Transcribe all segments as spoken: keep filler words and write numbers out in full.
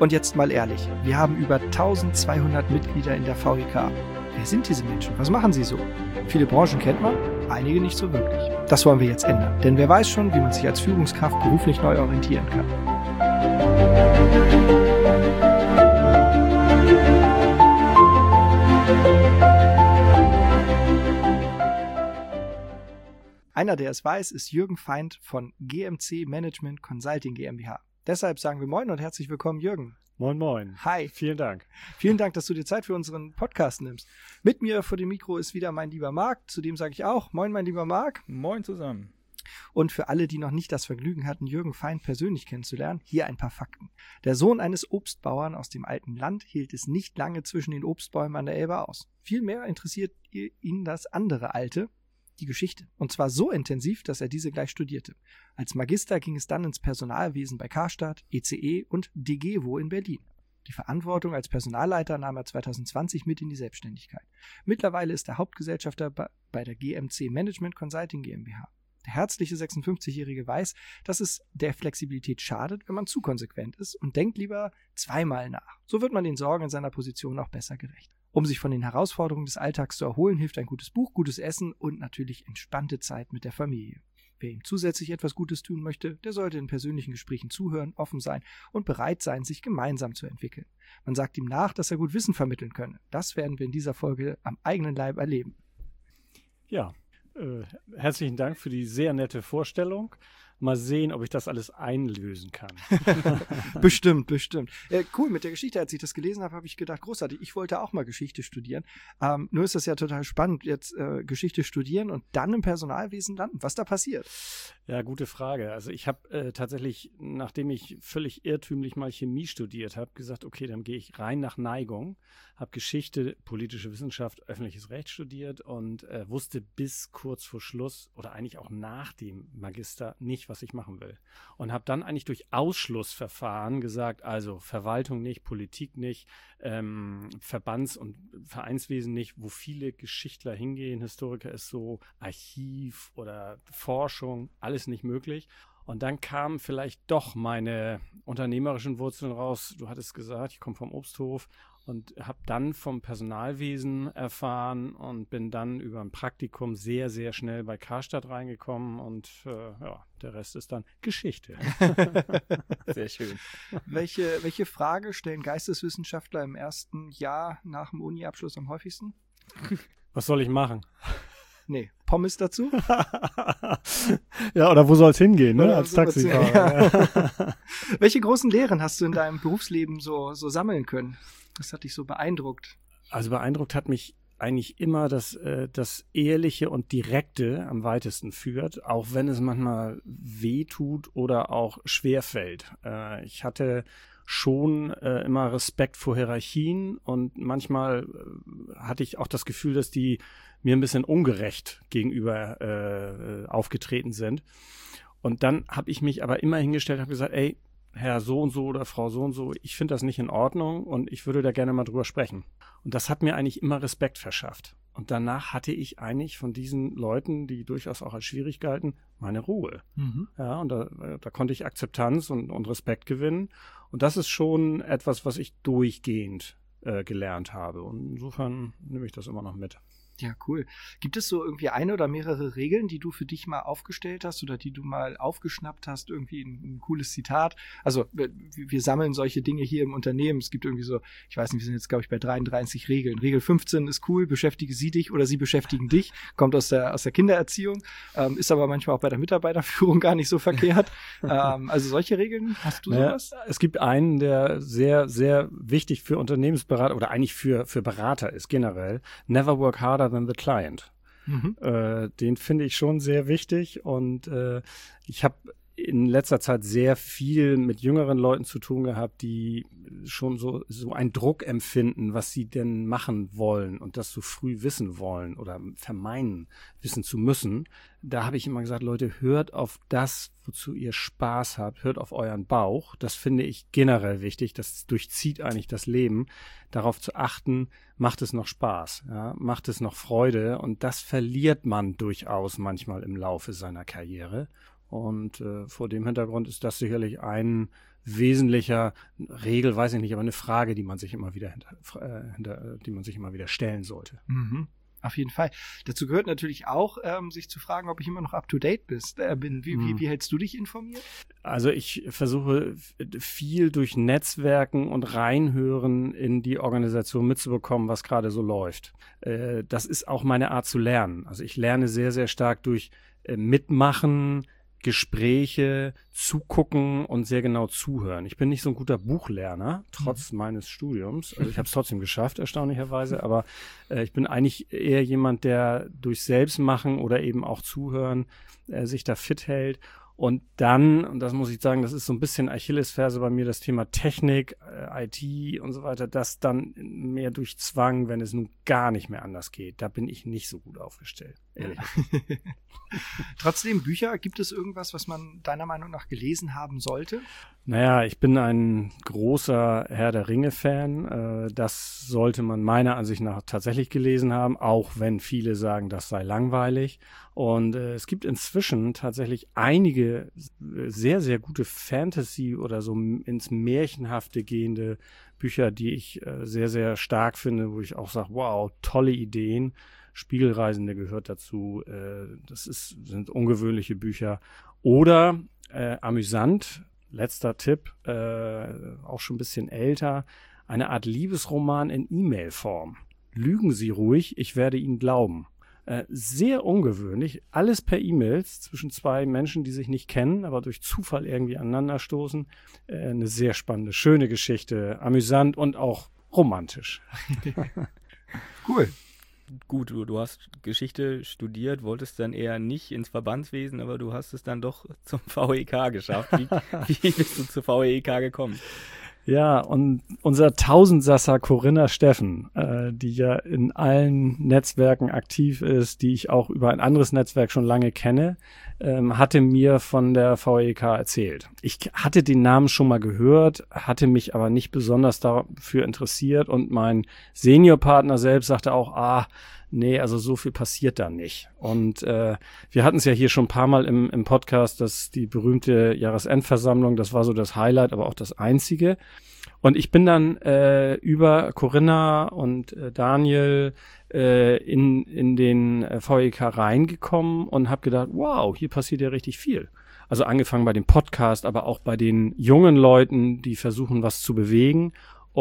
Und jetzt mal ehrlich, wir haben über eintausendzweihundert Mitglieder in der V E K. Wer sind diese Menschen? Was machen sie so? Viele Branchen kennt man, einige nicht so wirklich. Das wollen wir jetzt ändern, denn wer weiß schon, wie man sich als Führungskraft beruflich neu orientieren kann. Einer, der es weiß, ist Jürgen Feind von G M C Management Consulting GmbH. Deshalb sagen wir Moin und herzlich willkommen, Jürgen. Moin, moin. Hi. Vielen Dank. Vielen Dank, dass du dir Zeit für unseren Podcast nimmst. Mit mir vor dem Mikro ist wieder mein lieber Marc. Zu dem sage ich auch Moin, mein lieber Marc. Moin zusammen. Und für alle, die noch nicht das Vergnügen hatten, Jürgen Feind persönlich kennenzulernen, hier ein paar Fakten. Der Sohn eines Obstbauern aus dem alten Land hielt es nicht lange zwischen den Obstbäumen an der Elbe aus. Vielmehr interessiert ihn das andere Alte, die Geschichte. Und zwar so intensiv, dass er diese gleich studierte. Als Magister ging es dann ins Personalwesen bei Karstadt, E C E und DEGEVO in Berlin. Die Verantwortung als Personalleiter nahm er zweitausendzwanzig mit in die Selbstständigkeit. Mittlerweile ist er Hauptgesellschafter bei der G M C Management Consulting GmbH. Der herzliche sechsundfünfzigjährige weiß, dass es der Flexibilität schadet, wenn man zu konsequent ist und denkt lieber zweimal nach. So wird man den Sorgen in seiner Position auch besser gerecht. Um sich von den Herausforderungen des Alltags zu erholen, hilft ein gutes Buch, gutes Essen und natürlich entspannte Zeit mit der Familie. Wer ihm zusätzlich etwas Gutes tun möchte, der sollte in persönlichen Gesprächen zuhören, offen sein und bereit sein, sich gemeinsam zu entwickeln. Man sagt ihm nach, dass er gut Wissen vermitteln könne. Das werden wir in dieser Folge am eigenen Leib erleben. Ja, äh, herzlichen Dank für die sehr nette Vorstellung. Mal sehen, ob ich das alles einlösen kann. Bestimmt, bestimmt. Äh, cool, mit der Geschichte, als ich das gelesen habe, habe ich gedacht, großartig, ich wollte auch mal Geschichte studieren. Ähm, nur ist das ja total spannend, jetzt äh, Geschichte studieren und dann im Personalwesen landen. Was da passiert? Ja, gute Frage. Also ich habe äh, tatsächlich, nachdem ich völlig irrtümlich mal Chemie studiert habe, gesagt, okay, dann gehe ich rein nach Neigung, habe Geschichte, politische Wissenschaft, öffentliches Recht studiert und äh, wusste bis kurz vor Schluss oder eigentlich auch nach dem Magister nicht, was ich machen will. Und habe dann eigentlich durch Ausschlussverfahren gesagt, also Verwaltung nicht, Politik nicht, ähm, Verbands- und Vereinswesen nicht, wo viele Geschichtler hingehen, Historiker ist so, Archiv oder Forschung, alles nicht möglich. Und dann kamen vielleicht doch meine unternehmerischen Wurzeln raus. Du hattest gesagt, ich komme vom Obsthof und habe dann vom Personalwesen erfahren und bin dann über ein Praktikum sehr, sehr schnell bei Karstadt reingekommen und äh, ja, der Rest ist dann Geschichte. Sehr schön. Welche, welche Frage stellen Geisteswissenschaftler im ersten Jahr nach dem Uni-Abschluss am häufigsten? Was soll ich machen? Nee, Pommes dazu? Ja, oder wo soll es hingehen, ne? Oder Als so Taxifahrer. ja. Welche großen Lehren hast du in deinem Berufsleben so, so sammeln können? Das hat dich so beeindruckt. Also beeindruckt hat mich eigentlich immer, dass äh, das Ehrliche und Direkte am weitesten führt, auch wenn es manchmal weh tut oder auch schwerfällt. Äh, ich hatte schon äh, immer Respekt vor Hierarchien und manchmal äh, hatte ich auch das Gefühl, dass die mir ein bisschen ungerecht gegenüber äh, aufgetreten sind. Und dann habe ich mich aber immer hingestellt und habe gesagt, ey, Herr so und so oder Frau so und so, ich finde das nicht in Ordnung und ich würde da gerne mal drüber sprechen. Und das hat mir eigentlich immer Respekt verschafft. Und danach hatte ich eigentlich von diesen Leuten, die durchaus auch als schwierig galten, meine Ruhe. Mhm. Ja, und da, da konnte ich Akzeptanz und, und Respekt gewinnen. Und das ist schon etwas, was ich durchgehend äh, gelernt habe. Und insofern nehme ich das immer noch mit. Ja, cool. Gibt es so irgendwie eine oder mehrere Regeln, die du für dich mal aufgestellt hast oder die du mal aufgeschnappt hast? Irgendwie ein, ein cooles Zitat? Also wir, wir sammeln solche Dinge hier im Unternehmen. Es gibt irgendwie so, ich weiß nicht, wir sind jetzt, glaube ich, bei dreiunddreißig Regeln. Regel fünfzehn ist cool, beschäftige sie dich oder sie beschäftigen dich. Kommt aus der aus der Kindererziehung, ähm, ist aber manchmal auch bei der Mitarbeiterführung gar nicht so verkehrt. ähm, also solche Regeln, hast du naja, sowas? Es gibt einen, der sehr, sehr wichtig für Unternehmensberater oder eigentlich für, für Berater ist generell. Never work harder than the client. Mhm. Äh, den finde ich schon sehr wichtig und äh, ich habe in letzter Zeit sehr viel mit jüngeren Leuten zu tun gehabt, die schon so, so einen Druck empfinden, was sie denn machen wollen und das so früh wissen wollen oder vermeinen, wissen zu müssen. Da habe ich immer gesagt, Leute, hört auf das, wozu ihr Spaß habt, hört auf euren Bauch. Das finde ich generell wichtig, das durchzieht eigentlich das Leben, darauf zu achten, macht es noch Spaß, ja? Macht es noch Freude und das verliert man durchaus manchmal im Laufe seiner Karriere. Und äh, vor dem Hintergrund ist das sicherlich ein wesentlicher Regel, weiß ich nicht, aber eine Frage, die man sich immer wieder hinter, äh, hinter die man sich immer wieder stellen sollte. Mhm. Auf jeden Fall. Dazu gehört natürlich auch, ähm, sich zu fragen, ob ich immer noch up-to-date bist, äh, bin. Wie, wie, wie hältst du dich informiert? Also ich versuche viel durch Netzwerken und Reinhören in die Organisation mitzubekommen, was gerade so läuft. Äh, das ist auch meine Art zu lernen. Also ich lerne sehr, sehr stark durch äh, Mitmachen, Gespräche, zugucken und sehr genau zuhören. Ich bin nicht so ein guter Buchlerner, trotz mhm. meines Studiums. Also ich habe es trotzdem geschafft, erstaunlicherweise. Aber äh, ich bin eigentlich eher jemand, der durch Selbstmachen oder eben auch Zuhören äh, sich da fit hält. Und dann, und das muss ich sagen, das ist so ein bisschen Achillesferse bei mir, das Thema Technik, äh, I T und so weiter, das dann mehr durch Zwang, wenn es nun gar nicht mehr anders geht. Da bin ich nicht so gut aufgestellt, ehrlich. Trotzdem, Bücher, gibt es irgendwas, was man deiner Meinung nach gelesen haben sollte? Naja, ich bin ein großer Herr der Ringe-Fan. Äh, das sollte man meiner Ansicht nach tatsächlich gelesen haben, auch wenn viele sagen, das sei langweilig. Und äh, es gibt inzwischen tatsächlich einige sehr, sehr gute Fantasy- oder so ins Märchenhafte gehende Bücher, die ich äh, sehr, sehr stark finde, wo ich auch sage, wow, tolle Ideen. Spiegelreisende gehört dazu. Äh, das ist, sind ungewöhnliche Bücher. Oder äh, amüsant, letzter Tipp, äh, auch schon ein bisschen älter, eine Art Liebesroman in E-Mail-Form. Lügen Sie ruhig, ich werde Ihnen glauben. Äh, sehr ungewöhnlich, alles per E-Mails zwischen zwei Menschen, die sich nicht kennen, aber durch Zufall irgendwie aneinanderstoßen. Äh, eine sehr spannende, schöne Geschichte, amüsant und auch romantisch. Cool. Gut, du, du hast Geschichte studiert, wolltest dann eher nicht ins Verbandswesen, aber du hast es dann doch zum V E K geschafft. Wie, wie bist du zur V E K gekommen? Ja, und unser Tausendsasser Corinna Steffen, äh, die ja in allen Netzwerken aktiv ist, die ich auch über ein anderes Netzwerk schon lange kenne, ähm, hatte mir von der V E K erzählt. Ich hatte den Namen schon mal gehört, hatte mich aber nicht besonders dafür interessiert und mein Seniorpartner selbst sagte auch, ah, nee, also so viel passiert da nicht. Und äh, wir hatten es ja hier schon ein paar Mal im, im Podcast, dass die berühmte Jahresendversammlung, das war so das Highlight, aber auch das einzige. Und ich bin dann äh, über Corinna und äh, Daniel äh, in, in den äh, V E K reingekommen und habe gedacht, wow, hier passiert ja richtig viel. Also angefangen bei dem Podcast, aber auch bei den jungen Leuten, die versuchen, was zu bewegen.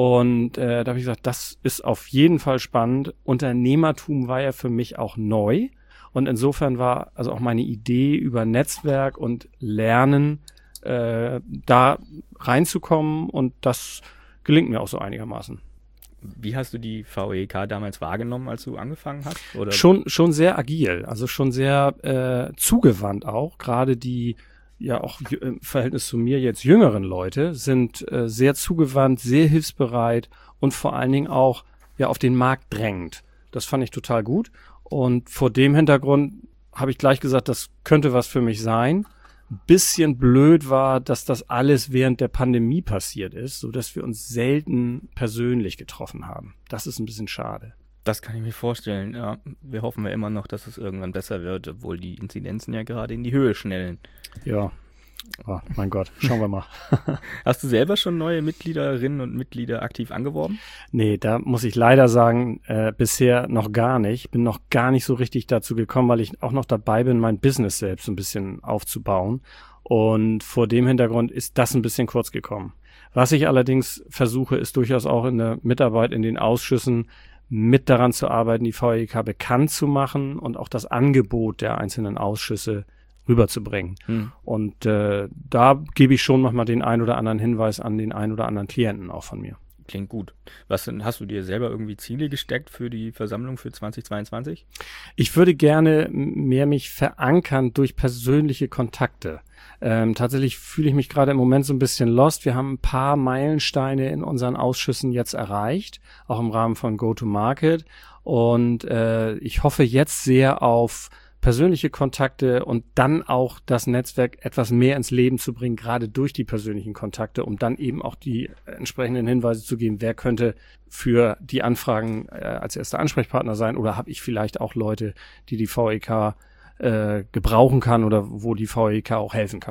Und äh, da habe ich gesagt, das ist auf jeden Fall spannend. Unternehmertum war ja für mich auch neu. Und insofern war also auch meine Idee über Netzwerk und Lernen, äh, da reinzukommen. Und das gelingt mir auch so einigermaßen. Wie hast du die V E K damals wahrgenommen, als du angefangen hast? Oder? Schon, schon sehr agil, also schon sehr äh, zugewandt auch. Gerade die ja auch im Verhältnis zu mir jetzt jüngeren Leute sind äh, sehr zugewandt, sehr hilfsbereit und vor allen Dingen auch ja auf den Markt drängend. Das fand ich total gut. Und vor dem Hintergrund habe ich gleich gesagt, das könnte was für mich sein. Ein bisschen blöd war, dass das alles während der Pandemie passiert ist, sodass wir uns selten persönlich getroffen haben. Das ist ein bisschen schade. Das kann ich mir vorstellen. Ja, wir hoffen ja immer noch, dass es irgendwann besser wird, obwohl die Inzidenzen ja gerade in die Höhe schnellen. Ja, oh, mein Gott, schauen wir mal. Hast du selber schon neue Mitgliederinnen und Mitglieder aktiv angeworben? Nee, da muss ich leider sagen, äh, bisher noch gar nicht. Bin noch gar nicht so richtig dazu gekommen, weil ich auch noch dabei bin, mein Business selbst ein bisschen aufzubauen. Und vor dem Hintergrund ist das ein bisschen kurz gekommen. Was ich allerdings versuche, ist durchaus auch in der Mitarbeit in den Ausschüssen mit daran zu arbeiten, die V E K bekannt zu machen und auch das Angebot der einzelnen Ausschüsse rüberzubringen. Hm. Und äh, da gebe ich schon nochmal den ein oder anderen Hinweis an den ein oder anderen Klienten auch von mir. Klingt gut. Was denn, hast du dir selber irgendwie Ziele gesteckt für die Versammlung für zweitausendzweiundzwanzig? Ich würde gerne mehr mich verankern durch persönliche Kontakte. Ähm, tatsächlich fühle ich mich gerade im Moment so ein bisschen lost. Wir haben ein paar Meilensteine in unseren Ausschüssen jetzt erreicht, auch im Rahmen von Go-to-Market. Und äh, ich hoffe jetzt sehr auf persönliche Kontakte und dann auch das Netzwerk etwas mehr ins Leben zu bringen, gerade durch die persönlichen Kontakte, um dann eben auch die entsprechenden Hinweise zu geben, wer könnte für die Anfragen äh, als erster Ansprechpartner sein oder habe ich vielleicht auch Leute, die die V E K äh, gebrauchen kann oder wo die V E K auch helfen kann.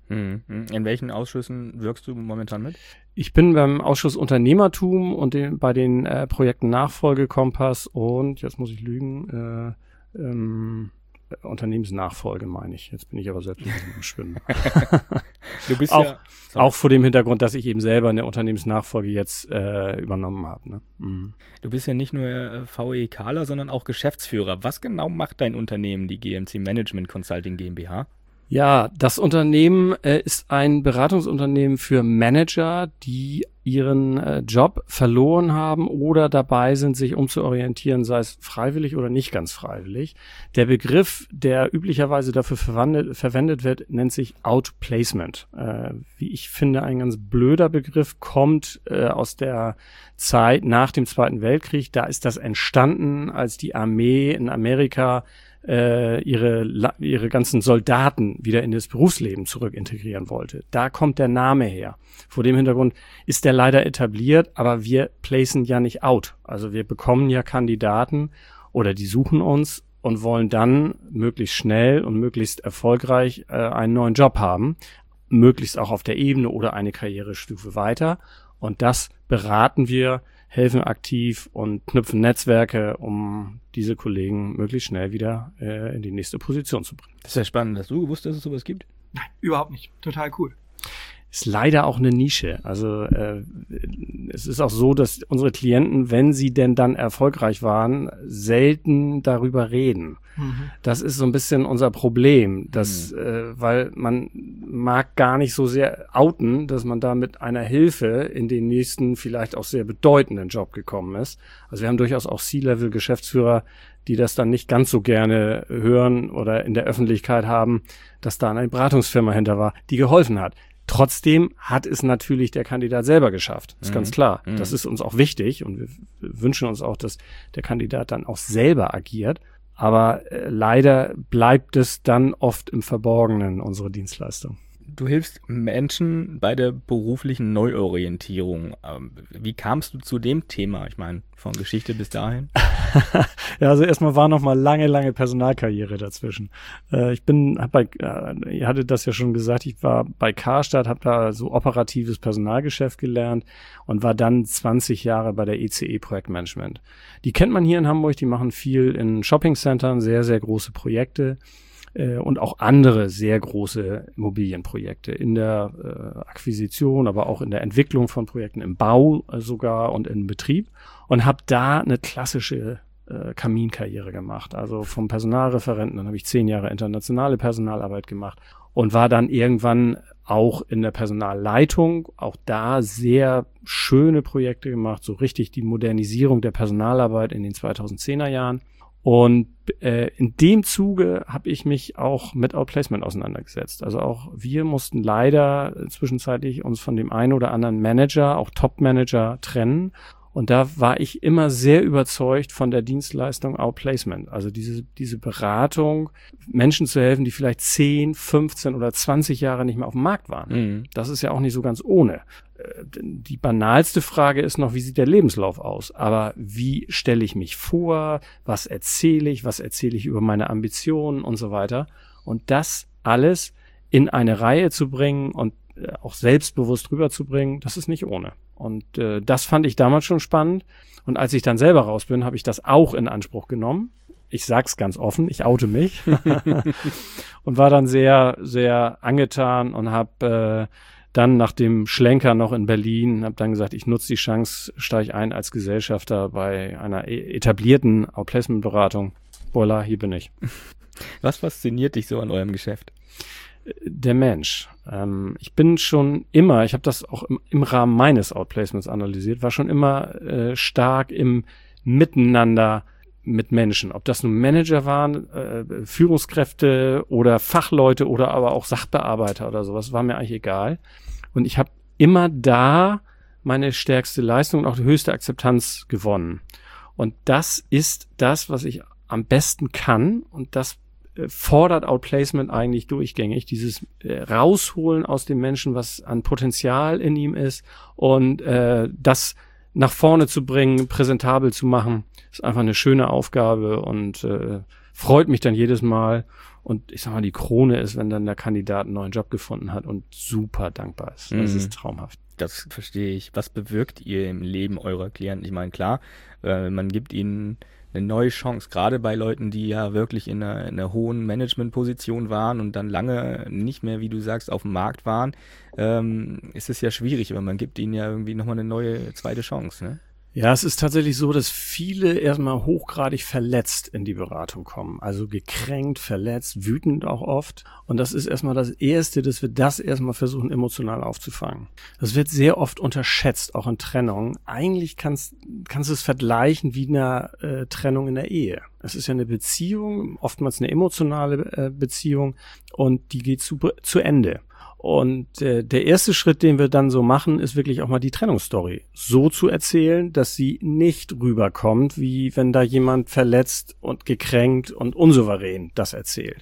Mhm. In welchen Ausschüssen wirkst du momentan mit? Ich bin beim Ausschuss Unternehmertum und den, bei den äh, Projekten Nachfolgekompass und, jetzt muss ich lügen, äh, ähm, Unternehmensnachfolge meine ich. Jetzt bin ich aber selbst ein bisschen im Schwimmen. Du bist auch, ja, auch vor dem Hintergrund, dass ich eben selber eine Unternehmensnachfolge jetzt äh, übernommen habe. Ne? Mhm. Du bist ja nicht nur äh, VEKler, sondern auch Geschäftsführer. Was genau macht dein Unternehmen, die G M C Management Consulting GmbH? Ja, das Unternehmen äh, ist ein Beratungsunternehmen für Manager, die ihren äh, Job verloren haben oder dabei sind, sich umzuorientieren, sei es freiwillig oder nicht ganz freiwillig. Der Begriff, der üblicherweise dafür verwendet, verwendet wird, nennt sich Outplacement. Äh, wie ich finde, ein ganz blöder Begriff, kommt äh, aus der Zeit nach dem Zweiten Weltkrieg. Da ist das entstanden, als die Armee in Amerika ihre, ihre ganzen Soldaten wieder in das Berufsleben zurück integrieren wollte. Da kommt der Name her. Vor dem Hintergrund ist der leider etabliert, aber wir placen ja nicht out. Also wir bekommen ja Kandidaten oder die suchen uns und wollen dann möglichst schnell und möglichst erfolgreich äh, einen neuen Job haben, möglichst auch auf der Ebene oder eine Karrierestufe weiter. Und das beraten wir, helfen aktiv und knüpfen Netzwerke, um diese Kollegen möglichst schnell wieder äh, in die nächste Position zu bringen. Das ist ja spannend. Hast du gewusst, dass es sowas gibt? Nein, überhaupt nicht. Total cool. Ist leider auch eine Nische. Also äh, es ist auch so, dass unsere Klienten, wenn sie denn dann erfolgreich waren, selten darüber reden. Mhm. Das ist so ein bisschen unser Problem, dass, mhm. äh, weil man mag gar nicht so sehr outen, dass man da mit einer Hilfe in den nächsten vielleicht auch sehr bedeutenden Job gekommen ist. Also wir haben durchaus auch C-Level-Geschäftsführer, die das dann nicht ganz so gerne hören oder in der Öffentlichkeit haben, dass da eine Beratungsfirma hinter war, die geholfen hat. Trotzdem hat es natürlich der Kandidat selber geschafft. Ist mhm. ganz klar. Mhm. Das ist uns auch wichtig und wir wünschen uns auch, dass der Kandidat dann auch selber agiert. Aber äh, leider bleibt es dann oft im Verborgenen, unsere Dienstleistung. Du hilfst Menschen bei der beruflichen Neuorientierung. Wie kamst du zu dem Thema? Ich meine, von Geschichte bis dahin. Ja, also erstmal war noch mal lange, lange Personalkarriere dazwischen. Äh, ich bin, hab bei, äh, ihr hattet das ja schon gesagt, ich war bei Karstadt, habe da so operatives Personalgeschäft gelernt und war dann zwanzig Jahre bei der E C E Projektmanagement. Die kennt man hier in Hamburg, die machen viel in Shoppingcentern, sehr, sehr große Projekte. Und auch andere sehr große Immobilienprojekte in der äh, Akquisition, aber auch in der Entwicklung von Projekten, im Bau äh, sogar und im Betrieb. Und habe da eine klassische äh, Kaminkarriere gemacht. Also vom Personalreferenten, dann habe ich zehn Jahre internationale Personalarbeit gemacht und war dann irgendwann auch in der Personalleitung, auch da sehr schöne Projekte gemacht, so richtig die Modernisierung der Personalarbeit in den zweitausendzehner Jahren. Und äh, in dem Zuge habe ich mich auch mit Outplacement auseinandergesetzt. Also auch wir mussten leider zwischenzeitlich uns von dem einen oder anderen Manager, auch Top-Manager, trennen. Und da war ich immer sehr überzeugt von der Dienstleistung Outplacement. Also diese, diese Beratung, Menschen zu helfen, die vielleicht zehn, fünfzehn oder zwanzig Jahre nicht mehr auf dem Markt waren. Mhm. Das ist ja auch nicht so ganz ohne. Die banalste Frage ist noch, wie sieht der Lebenslauf aus? Aber wie stelle ich mich vor? Was erzähle ich? Was erzähle ich über meine Ambitionen und so weiter? Und das alles in eine Reihe zu bringen und auch selbstbewusst rüberzubringen, das ist nicht ohne. Und äh, das fand ich damals schon spannend. Und als ich dann selber raus bin, habe ich das auch in Anspruch genommen. Ich sag's ganz offen, ich oute mich. Und war dann sehr, sehr angetan und habe äh, dann nach dem Schlenker noch in Berlin, habe dann gesagt, ich nutze die Chance, steige ein als Gesellschafter bei einer etablierten Outplacement-Beratung. Voila, hier bin ich. Was fasziniert dich so an eurem Geschäft? Der Mensch. Ähm, ich bin schon immer, ich habe das auch im, im Rahmen meines Outplacements analysiert, war schon immer äh, stark im Miteinander mit Menschen. Ob das nun Manager waren, äh, Führungskräfte oder Fachleute oder aber auch Sachbearbeiter oder sowas, war mir eigentlich egal. Und ich habe immer da meine stärkste Leistung und auch die höchste Akzeptanz gewonnen. Und das ist das, was ich am besten kann und das fordert Outplacement eigentlich durchgängig, dieses äh, Rausholen aus dem Menschen, was an Potenzial in ihm ist und äh, das nach vorne zu bringen, präsentabel zu machen. Ist einfach eine schöne Aufgabe und äh, freut mich dann jedes Mal. Und ich sag mal, die Krone ist, wenn dann der Kandidat einen neuen Job gefunden hat und super dankbar ist. Das Mhm. ist traumhaft. Das verstehe ich. Was bewirkt ihr im Leben eurer Klienten? Ich meine, klar, äh, man gibt ihnen eine neue Chance, gerade bei Leuten, die ja wirklich in einer, in einer hohen Managementposition waren und dann lange nicht mehr, wie du sagst, auf dem Markt waren, ähm, ist es ja schwierig, weil man gibt ihnen ja irgendwie nochmal eine neue zweite Chance, ne? Ja, es ist tatsächlich so, dass viele erstmal hochgradig verletzt in die Beratung kommen. Also gekränkt, verletzt, wütend auch oft. Und das ist erstmal das Erste, dass wir das erstmal versuchen, emotional aufzufangen. Das wird sehr oft unterschätzt, auch in Trennungen. Eigentlich kannst, kannst du es vergleichen wie eine äh, Trennung in der Ehe. Es ist ja eine Beziehung, oftmals eine emotionale äh, Beziehung und die geht zu, zu Ende. Und äh, der erste Schritt, den wir dann so machen, ist wirklich auch mal die Trennungsstory so zu erzählen, dass sie nicht rüberkommt, wie wenn da jemand verletzt und gekränkt und unsouverän das erzählt.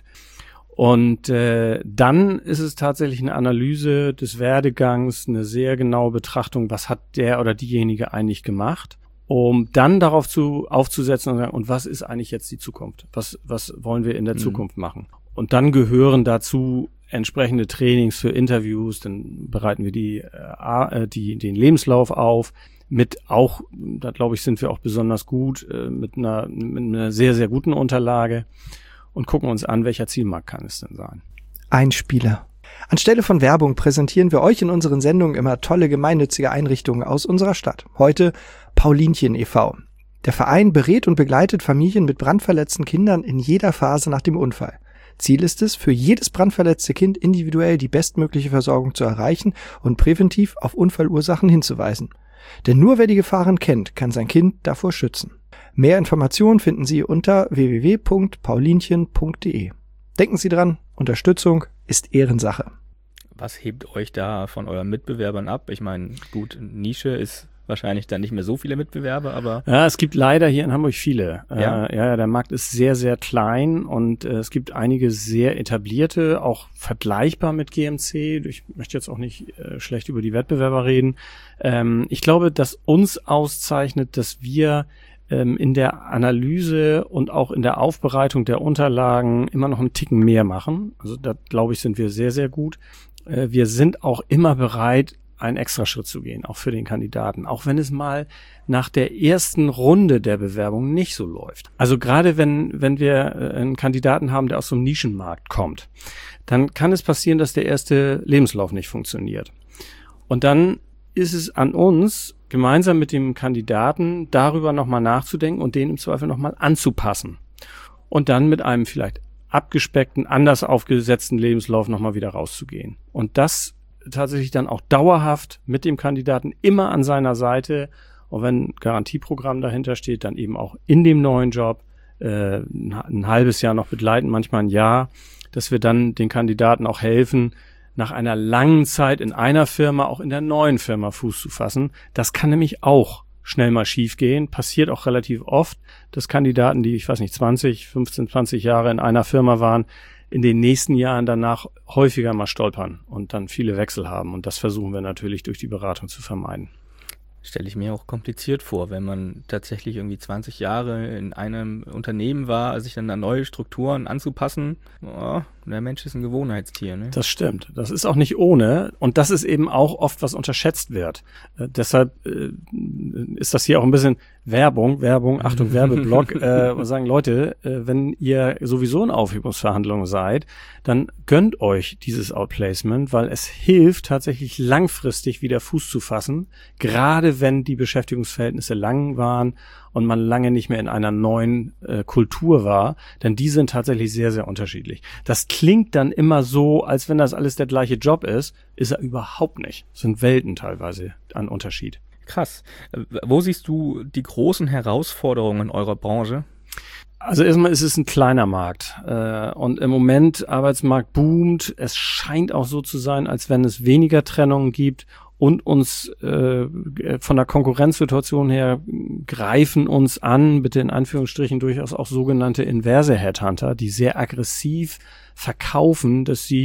Und äh, dann ist es tatsächlich eine Analyse des Werdegangs, eine sehr genaue Betrachtung, was hat der oder diejenige eigentlich gemacht, um dann darauf zu aufzusetzen und sagen, und was ist eigentlich jetzt die Zukunft? Was, was wollen wir in der Mhm. Zukunft machen? Und dann gehören dazu entsprechende Trainings für Interviews, dann bereiten wir die, äh, die den Lebenslauf auf, mit auch, da glaube ich, sind wir auch besonders gut, äh, mit einer, mit einer sehr, sehr guten Unterlage und gucken uns an, welcher Zielmarkt kann es denn sein. Einspieler. Anstelle von Werbung präsentieren wir euch in unseren Sendungen immer tolle gemeinnützige Einrichtungen aus unserer Stadt. Heute Paulinchen e V Der Verein berät und begleitet Familien mit brandverletzten Kindern in jeder Phase nach dem Unfall. Ziel ist es, für jedes brandverletzte Kind individuell die bestmögliche Versorgung zu erreichen und präventiv auf Unfallursachen hinzuweisen. Denn nur wer die Gefahren kennt, kann sein Kind davor schützen. Mehr Informationen finden Sie unter w w w punkt paulinchen punkt d e. Denken Sie dran, Unterstützung ist Ehrensache. Was hebt euch da von euren Mitbewerbern ab? Ich meine, gut, Nische ist wahrscheinlich dann nicht mehr so viele Mitbewerber, aber... Ja, es gibt leider hier in Hamburg viele. Ja? Äh, ja, der Markt ist sehr, sehr klein und äh, es gibt einige sehr etablierte, auch vergleichbar mit G M C. Ich möchte jetzt auch nicht äh, schlecht über die Wettbewerber reden. Ähm, ich glaube, dass uns auszeichnet, dass wir ähm, in der Analyse und auch in der Aufbereitung der Unterlagen immer noch einen Ticken mehr machen. Also da, glaube ich, sind wir sehr, sehr gut. Äh, wir sind auch immer bereit, einen Extraschritt zu gehen, auch für den Kandidaten, auch wenn es mal nach der ersten Runde der Bewerbung nicht so läuft. Also gerade wenn, wenn wir einen Kandidaten haben, der aus so einem Nischenmarkt kommt, dann kann es passieren, dass der erste Lebenslauf nicht funktioniert. Und dann ist es an uns, gemeinsam mit dem Kandidaten darüber nochmal nachzudenken und den im Zweifel nochmal anzupassen. Und dann mit einem vielleicht abgespeckten, anders aufgesetzten Lebenslauf nochmal wieder rauszugehen. Und das tatsächlich dann auch dauerhaft mit dem Kandidaten immer an seiner Seite, und wenn ein Garantieprogramm dahinter steht, dann eben auch in dem neuen Job äh, ein halbes Jahr noch begleiten, manchmal ein Jahr, dass wir dann den Kandidaten auch helfen, nach einer langen Zeit in einer Firma auch in der neuen Firma Fuß zu fassen. Das kann nämlich auch schnell mal schief gehen, passiert auch relativ oft, dass Kandidaten, die, ich weiß nicht, zwanzig, fünfzehn, zwanzig Jahre in einer Firma waren, in den nächsten Jahren danach häufiger mal stolpern und dann viele Wechsel haben. Und das versuchen wir natürlich durch die Beratung zu vermeiden. Stelle ich mir auch kompliziert vor, wenn man tatsächlich irgendwie zwanzig Jahre in einem Unternehmen war, sich dann an neue Strukturen anzupassen. Oh, der Mensch ist ein Gewohnheitstier, ne? Das stimmt. Das ist auch nicht ohne. Und das ist eben auch oft, was unterschätzt wird. Äh, deshalb äh, ist das hier auch ein bisschen Werbung, Werbung, Achtung, Werbeblock. äh, und sagen, Leute, äh, wenn ihr sowieso in Aufhebungsverhandlungen seid, dann gönnt euch dieses Outplacement, weil es hilft tatsächlich langfristig wieder Fuß zu fassen, gerade wenn die Beschäftigungsverhältnisse lang waren und man lange nicht mehr in einer neuen äh, Kultur war, denn die sind tatsächlich sehr, sehr unterschiedlich. Das klingt dann immer so, als wenn das alles der gleiche Job ist, ist er überhaupt nicht. Es sind Welten teilweise an Unterschied. Krass. Wo siehst du die großen Herausforderungen in eurer Branche? Also erstmal ist es ein kleiner Markt äh, und im Moment Arbeitsmarkt boomt. Es scheint auch so zu sein, als wenn es weniger Trennungen gibt und uns äh, von der Konkurrenzsituation her greifen uns an, bitte in Anführungsstrichen durchaus auch sogenannte inverse Headhunter, die sehr aggressiv verkaufen, dass sie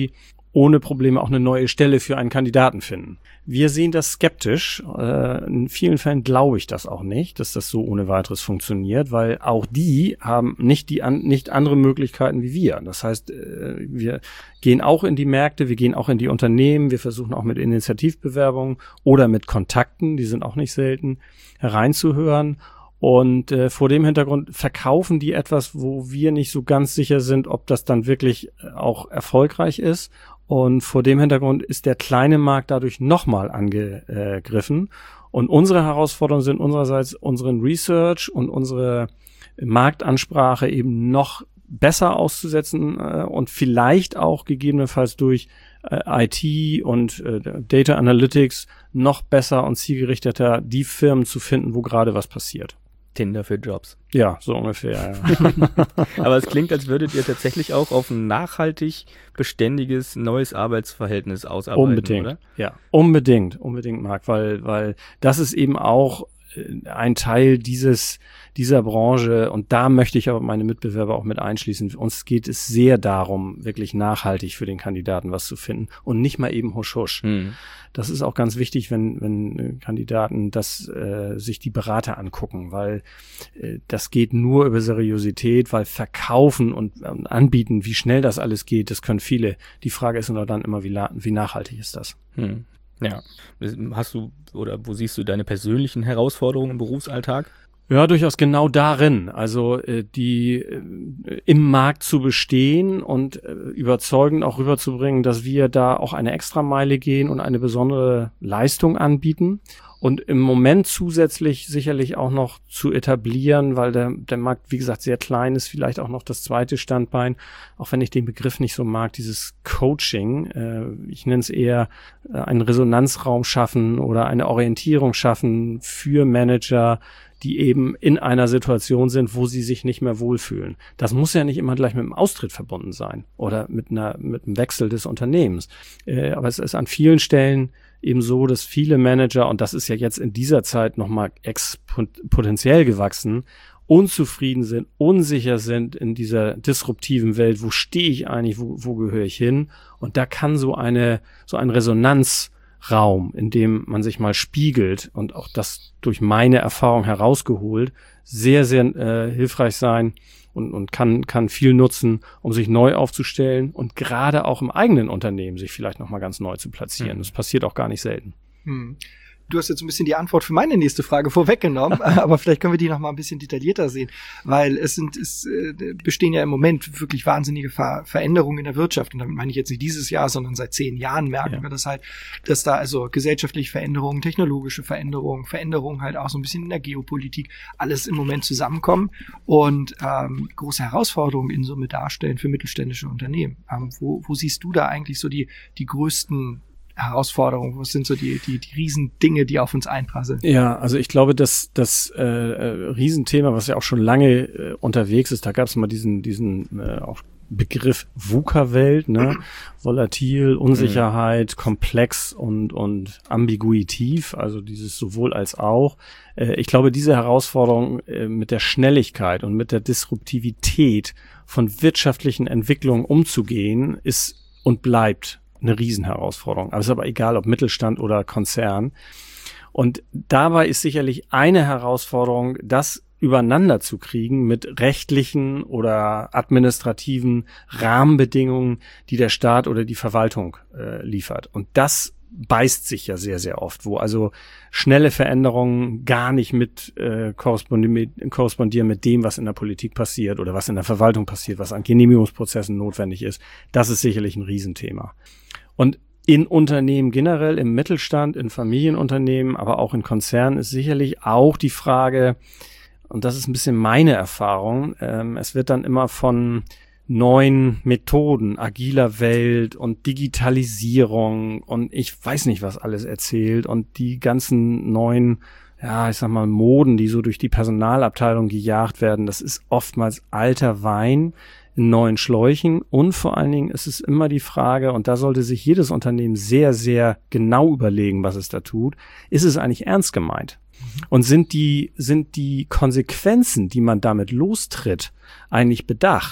ohne Probleme auch eine neue Stelle für einen Kandidaten finden. Wir sehen das skeptisch. Äh, in vielen Fällen glaube ich das auch nicht, dass das so ohne weiteres funktioniert, weil auch die haben nicht die an, nicht andere Möglichkeiten wie wir. Das heißt, äh, wir gehen auch in die Märkte, wir gehen auch in die Unternehmen, wir versuchen auch mit Initiativbewerbungen oder mit Kontakten, die sind auch nicht selten, hereinzuhören. Und äh, vor dem Hintergrund verkaufen die etwas, wo wir nicht so ganz sicher sind, ob das dann wirklich auch erfolgreich ist. Und vor dem Hintergrund ist der kleine Markt dadurch nochmal angegriffen. Und unsere Herausforderungen sind unsererseits unseren Research und unsere Marktansprache eben noch besser auszusetzen äh, und vielleicht auch gegebenenfalls durch äh, I T und äh, Data Analytics noch besser und zielgerichteter die Firmen zu finden, wo gerade was passiert. Tinder für Jobs. Ja, so ungefähr. Ja. Aber es klingt, als würdet ihr tatsächlich auch auf ein nachhaltig beständiges neues Arbeitsverhältnis ausarbeiten, unbedingt, oder? Ja, unbedingt, unbedingt, Marc, weil, weil das ist eben auch ein Teil dieses, dieser Branche und da möchte ich aber meine Mitbewerber auch mit einschließen. Uns geht es sehr darum, wirklich nachhaltig für den Kandidaten was zu finden und nicht mal eben husch husch. Hm. Das ist auch ganz wichtig, wenn, wenn Kandidaten das äh, sich die Berater angucken, weil äh, das geht nur über Seriosität, weil verkaufen und, und anbieten, wie schnell das alles geht, das können viele. Die Frage ist nur dann immer, wie, wie nachhaltig ist das? Hm. Ja. Hast du oder wo siehst du deine persönlichen Herausforderungen im Berufsalltag? Ja, durchaus genau darin. Also äh, die äh, im Markt zu bestehen und äh, überzeugend auch rüberzubringen, dass wir da auch eine Extrameile gehen und eine besondere Leistung anbieten. Und im Moment zusätzlich sicherlich auch noch zu etablieren, weil der, der Markt, wie gesagt, sehr klein ist, vielleicht auch noch das zweite Standbein, auch wenn ich den Begriff nicht so mag, dieses Coaching, äh, ich nenne es eher äh, einen Resonanzraum schaffen oder eine Orientierung schaffen für Manager, die eben in einer Situation sind, wo sie sich nicht mehr wohlfühlen. Das muss ja nicht immer gleich mit einem Austritt verbunden sein oder mit einer mit einem Wechsel des Unternehmens. Äh, aber es ist an vielen Stellen eben so, dass viele Manager, und das ist ja jetzt in dieser Zeit nochmal exponentiell gewachsen, unzufrieden sind, unsicher sind in dieser disruptiven Welt. Wo stehe ich eigentlich? Wo, wo gehöre ich hin? Und da kann so eine, so ein Resonanzraum, in dem man sich mal spiegelt und auch das durch meine Erfahrung herausgeholt, sehr, sehr äh, hilfreich sein. Und, und kann, kann viel nutzen, um sich neu aufzustellen und gerade auch im eigenen Unternehmen sich vielleicht nochmal ganz neu zu platzieren. Mhm. Das passiert auch gar nicht selten. Mhm. Du hast jetzt ein bisschen die Antwort für meine nächste Frage vorweggenommen, aber vielleicht können wir die noch mal ein bisschen detaillierter sehen, weil es sind es äh, bestehen ja im Moment wirklich wahnsinnige Ver- Veränderungen in der Wirtschaft und damit meine ich jetzt nicht dieses Jahr, sondern seit zehn Jahren merken ja. wir das halt, dass da also gesellschaftliche Veränderungen, technologische Veränderungen, Veränderungen halt auch so ein bisschen in der Geopolitik alles im Moment zusammenkommen und ähm, große Herausforderungen in Summe darstellen für mittelständische Unternehmen. Ähm, wo, wo siehst du da eigentlich so die die größten Herausforderungen? Was sind so die, die, die Riesendinge, die auf uns einprasseln? Ja, also ich glaube, dass das äh, Riesenthema, was ja auch schon lange äh, unterwegs ist, da gab es mal diesen, diesen äh, auch Begriff VUCA-Welt, ne? Volatil, Unsicherheit, mhm. komplex und, und ambiguitiv, also dieses sowohl als auch. Äh, ich glaube, diese Herausforderung äh, mit der Schnelligkeit und mit der Disruptivität von wirtschaftlichen Entwicklungen umzugehen, ist und bleibt eine Riesenherausforderung. Aber es ist aber egal, ob Mittelstand oder Konzern. Und dabei ist sicherlich eine Herausforderung, das übereinander zu kriegen mit rechtlichen oder administrativen Rahmenbedingungen, die der Staat oder die Verwaltung äh, liefert. Und das beißt sich ja sehr, sehr oft, wo also schnelle Veränderungen gar nicht mit, äh, korrespondieren, mit korrespondieren mit dem, was in der Politik passiert oder was in der Verwaltung passiert, was an Genehmigungsprozessen notwendig ist. Das ist sicherlich ein Riesenthema. Und in Unternehmen generell, im Mittelstand, in Familienunternehmen, aber auch in Konzernen ist sicherlich auch die Frage, und das ist ein bisschen meine Erfahrung, ähm, es wird dann immer von neuen Methoden, agiler Welt und Digitalisierung und ich weiß nicht, was alles erzählt und die ganzen neuen, ja, ich sag mal, Moden, die so durch die Personalabteilung gejagt werden, das ist oftmals alter Wein in neuen Schläuchen und vor allen Dingen ist es immer die Frage, und da sollte sich jedes Unternehmen sehr, sehr genau überlegen, was es da tut, ist es eigentlich ernst gemeint? Und sind die, sind die Konsequenzen, die man damit lostritt, eigentlich bedacht?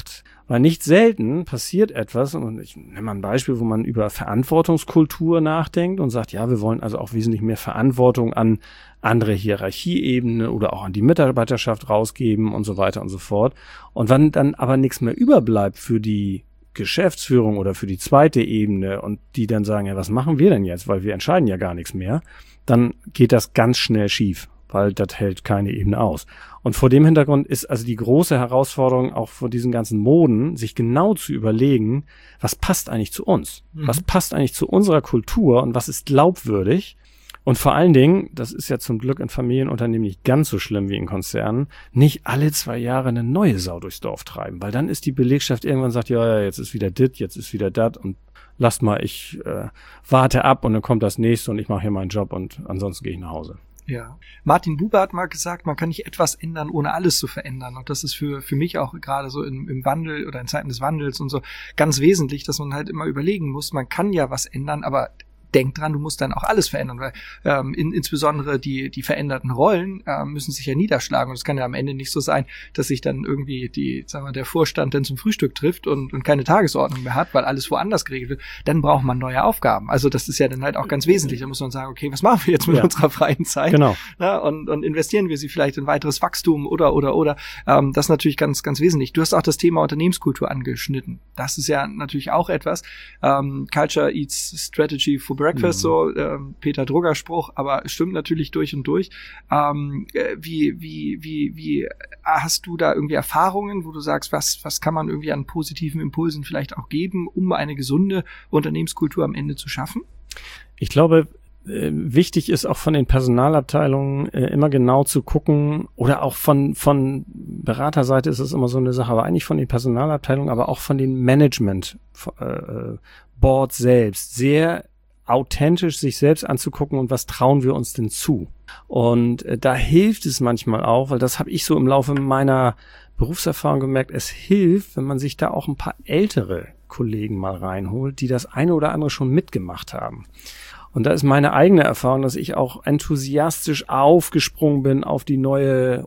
Weil nicht selten passiert etwas, und ich nehme mal ein Beispiel, wo man über Verantwortungskultur nachdenkt und sagt, ja, wir wollen also auch wesentlich mehr Verantwortung an andere Hierarchieebene oder auch an die Mitarbeiterschaft rausgeben und so weiter und so fort. Und wenn dann aber nichts mehr überbleibt für die Geschäftsführung oder für die zweite Ebene und die dann sagen, ja, was machen wir denn jetzt, weil wir entscheiden ja gar nichts mehr, dann geht das ganz schnell schief, weil das hält keine Ebene aus. Und vor dem Hintergrund ist also die große Herausforderung auch vor diesen ganzen Moden, sich genau zu überlegen, was passt eigentlich zu uns? Mhm. Was passt eigentlich zu unserer Kultur und was ist glaubwürdig? Und vor allen Dingen, das ist ja zum Glück in Familienunternehmen nicht ganz so schlimm wie in Konzernen, nicht alle zwei Jahre eine neue Sau durchs Dorf treiben, weil dann ist die Belegschaft irgendwann sagt, ja, ja, jetzt ist wieder dit, jetzt ist wieder dat und lasst mal, ich äh, warte ab und dann kommt das nächste und ich mache hier meinen Job und ansonsten gehe ich nach Hause. Ja. Martin Buber hat mal gesagt, man kann nicht etwas ändern, ohne alles zu verändern. Und das ist für für mich auch gerade so im, im Wandel oder in Zeiten des Wandels und so ganz wesentlich, dass man halt immer überlegen muss, man kann ja was ändern, aber denk dran, du musst dann auch alles verändern, weil ähm, in, insbesondere die die veränderten Rollen äh, müssen sich ja niederschlagen und es kann ja am Ende nicht so sein, dass sich dann irgendwie die, sagen wir, der Vorstand dann zum Frühstück trifft und, und keine Tagesordnung mehr hat, weil alles woanders geregelt wird. Dann braucht man neue Aufgaben. Also das ist ja dann halt auch ganz wesentlich. Da muss man sagen, okay, was machen wir jetzt mit ja. unserer freien Zeit? Genau. Na, und, und investieren wir sie vielleicht in weiteres Wachstum oder oder oder. Ähm, das ist natürlich ganz ganz wesentlich. Du hast auch das Thema Unternehmenskultur angeschnitten. Das ist ja natürlich auch etwas. Ähm, Culture eats strategy for breakfast, mhm. so ähm, Peter Drugger Spruch, aber stimmt natürlich durch und durch. Ähm, wie wie wie wie hast du da irgendwie Erfahrungen, wo du sagst, was was kann man irgendwie an positiven Impulsen vielleicht auch geben, um eine gesunde Unternehmenskultur am Ende zu schaffen? Ich glaube, äh, wichtig ist auch von den Personalabteilungen äh, immer genau zu gucken oder auch von von Beraterseite ist es immer so eine Sache, aber eigentlich von den Personalabteilungen, aber auch von den Management äh, Boards selbst sehr authentisch sich selbst anzugucken und was trauen wir uns denn zu. Und äh, da hilft es manchmal auch, weil das habe ich so im Laufe meiner Berufserfahrung gemerkt, es hilft, wenn man sich da auch ein paar ältere Kollegen mal reinholt, die das eine oder andere schon mitgemacht haben. Und da ist meine eigene Erfahrung, dass ich auch enthusiastisch aufgesprungen bin auf die neue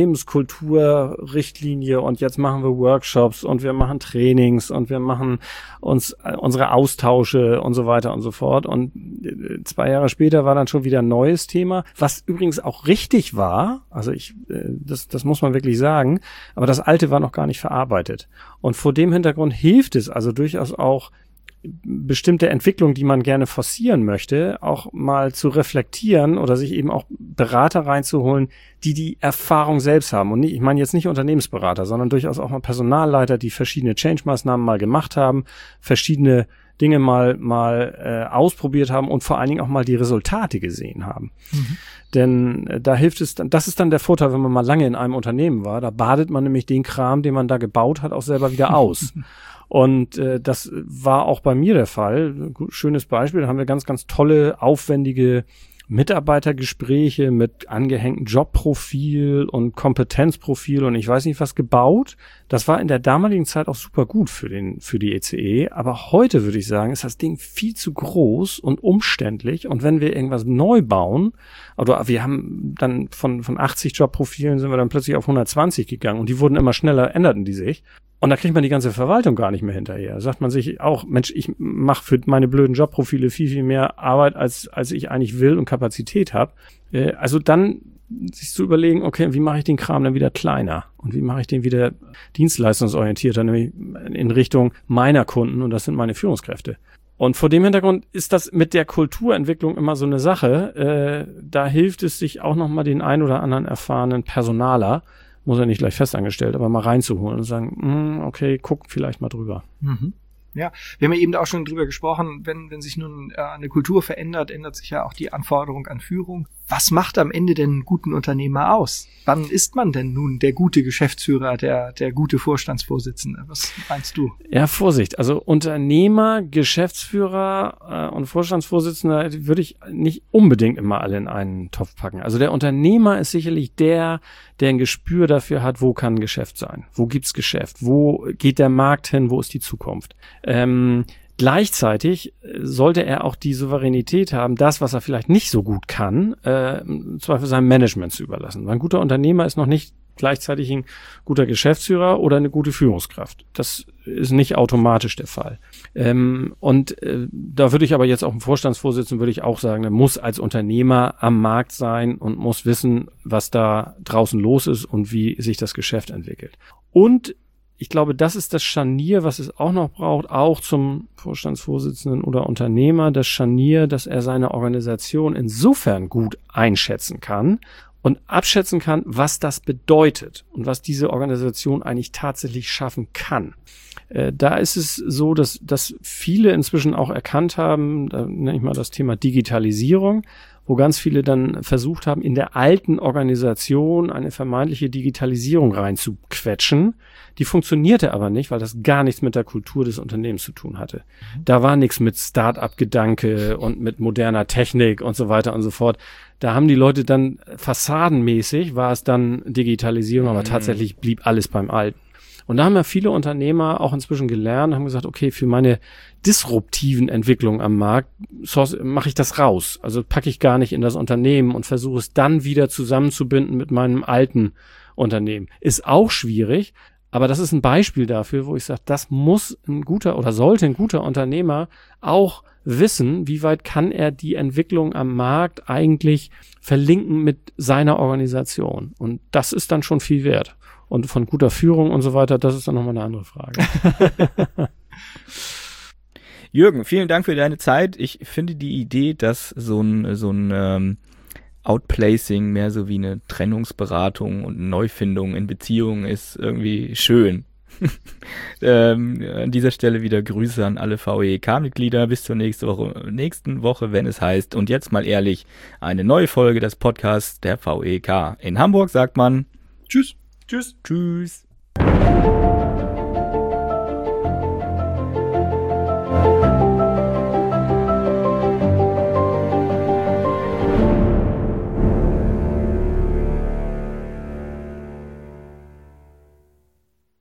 Unternehmenskulturrichtlinie und jetzt machen wir Workshops und wir machen Trainings und wir machen uns unsere Austausche und so weiter und so fort. Und zwei Jahre später war dann schon wieder ein neues Thema, was übrigens auch richtig war. Also ich, das, das muss man wirklich sagen. Aber das Alte war noch gar nicht verarbeitet. Und vor dem Hintergrund hilft es also durchaus auch, bestimmte Entwicklungen, die man gerne forcieren möchte, auch mal zu reflektieren oder sich eben auch Berater reinzuholen, die die Erfahrung selbst haben. Und nicht, ich meine jetzt nicht Unternehmensberater, sondern durchaus auch mal Personalleiter, die verschiedene Change-Maßnahmen mal gemacht haben, verschiedene Dinge mal mal äh, ausprobiert haben und vor allen Dingen auch mal die Resultate gesehen haben. Mhm. Denn äh, da hilft es dann, das ist dann der Vorteil, wenn man mal lange in einem Unternehmen war, da badet man nämlich den Kram, den man da gebaut hat, auch selber wieder aus. Und äh, das war auch bei mir der Fall. Schönes Beispiel, da haben wir ganz, ganz tolle, aufwendige Mitarbeitergespräche mit angehängtem Jobprofil und Kompetenzprofil und ich weiß nicht was gebaut. Das war in der damaligen Zeit auch super gut für den für die E C E, aber heute würde ich sagen, ist das Ding viel zu groß und umständlich und wenn wir irgendwas neu bauen, oder wir haben dann von von achtzig Jobprofilen sind wir dann plötzlich auf hundertzwanzig gegangen und die wurden immer schneller, änderten die sich. Und da kriegt man die ganze Verwaltung gar nicht mehr hinterher. Da sagt man sich auch, Mensch, ich mache für meine blöden Jobprofile viel, viel mehr Arbeit, als als ich eigentlich will und Kapazität habe. Äh, also dann sich zu überlegen, okay, wie mache ich den Kram dann wieder kleiner? Und wie mache ich den wieder dienstleistungsorientierter, nämlich in Richtung meiner Kunden und das sind meine Führungskräfte. Und vor dem Hintergrund ist das mit der Kulturentwicklung immer so eine Sache. Äh, da hilft es sich auch nochmal den ein oder anderen erfahrenen Personaler, muss er nicht gleich festangestellt, aber mal reinzuholen und sagen, okay, guck vielleicht mal drüber. Mhm. Ja, wir haben ja eben auch schon drüber gesprochen, wenn wenn sich nun äh, eine Kultur verändert, ändert sich ja auch die Anforderung an Führung. Was macht am Ende denn einen guten Unternehmer aus? Wann ist man denn nun der gute Geschäftsführer, der der gute Vorstandsvorsitzende? Was meinst du? Ja, Vorsicht. Also Unternehmer, Geschäftsführer äh, und Vorstandsvorsitzender würde ich nicht unbedingt immer alle in einen Topf packen. Also der Unternehmer ist sicherlich der, der ein Gespür dafür hat, wo kann Geschäft sein? Wo gibt's Geschäft? Wo geht der Markt hin? Wo ist die Zukunft? Ähm, Gleichzeitig sollte er auch die Souveränität haben, das, was er vielleicht nicht so gut kann, äh, im Zweifel seinem Management zu überlassen. Weil ein guter Unternehmer ist noch nicht gleichzeitig ein guter Geschäftsführer oder eine gute Führungskraft. Das ist nicht automatisch der Fall. Ähm, und äh, da würde ich aber jetzt auch im Vorstandsvorsitzenden würde ich auch sagen, der muss als Unternehmer am Markt sein und muss wissen, was da draußen los ist und wie sich das Geschäft entwickelt. Und ich glaube, das ist das Scharnier, was es auch noch braucht, auch zum Vorstandsvorsitzenden oder Unternehmer, das Scharnier, dass er seine Organisation insofern gut einschätzen kann und abschätzen kann, was das bedeutet und was diese Organisation eigentlich tatsächlich schaffen kann. Äh, da ist es so, dass, dass viele inzwischen auch erkannt haben, da nenne ich mal das Thema Digitalisierung, wo ganz viele dann versucht haben, in der alten Organisation eine vermeintliche Digitalisierung reinzuquetschen. Die funktionierte aber nicht, weil das gar nichts mit der Kultur des Unternehmens zu tun hatte. Da war nichts mit Start-up-Gedanke und mit moderner Technik und so weiter und so fort. Da haben die Leute dann fassadenmäßig, war es dann Digitalisierung, aber mhm. tatsächlich blieb alles beim Alten. Und da haben ja viele Unternehmer auch inzwischen gelernt, haben gesagt, okay, für meine disruptiven Entwicklungen am Markt mache ich das raus. Also packe ich gar nicht in das Unternehmen und versuche es dann wieder zusammenzubinden mit meinem alten Unternehmen. Ist auch schwierig, aber das ist ein Beispiel dafür, wo ich sage, das muss ein guter oder sollte ein guter Unternehmer auch wissen, wie weit kann er die Entwicklung am Markt eigentlich verlinken mit seiner Organisation. Und das ist dann schon viel wert. Und von guter Führung und so weiter, das ist dann nochmal eine andere Frage. Jürgen, vielen Dank für deine Zeit. Ich finde die Idee, dass so ein, so ein ähm, Outplacing mehr so wie eine Trennungsberatung und Neufindung in Beziehungen ist, irgendwie schön. ähm, an dieser Stelle wieder Grüße an alle V E K-Mitglieder. Bis zur nächsten Woche, nächsten Woche, wenn es heißt, und jetzt mal ehrlich, eine neue Folge des Podcasts der V E K. In Hamburg sagt man Tschüss. Tschüss. Tschüss.